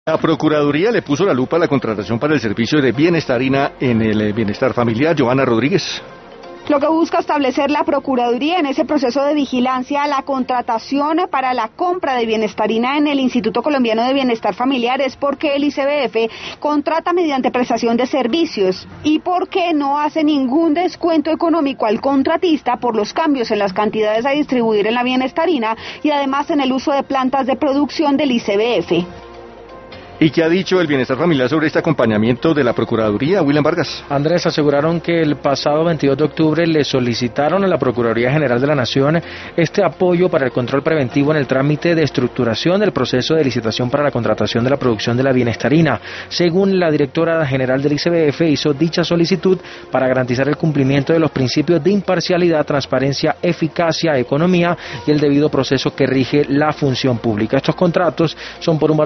La Procuraduría le puso la lupa a la contratación para el servicio de Bienestarina en el bienestar familiar. Joana Rodríguez. Lo que busca establecer la Procuraduría en ese proceso de vigilancia a la contratación para la compra de Bienestarina en el Instituto Colombiano de Bienestar Familiar es porque el ICBF contrata mediante prestación de servicios y porque no hace ningún descuento económico al contratista por los cambios en las cantidades a distribuir en la Bienestarina y además en el uso de plantas de producción del ICBF. ¿Y qué ha dicho el Bienestar Familiar sobre este acompañamiento de la Procuraduría, William Vargas? Andrés, aseguraron que el pasado 22 de octubre le solicitaron a la Procuraduría General de la Nación este apoyo para el control preventivo en el trámite de estructuración del proceso de licitación para la contratación de la producción de la Bienestarina. Según la directora general del ICBF, hizo dicha solicitud para garantizar el cumplimiento de los principios de imparcialidad, transparencia, eficacia, economía y el debido proceso que rige la función pública. Estos contratos son por un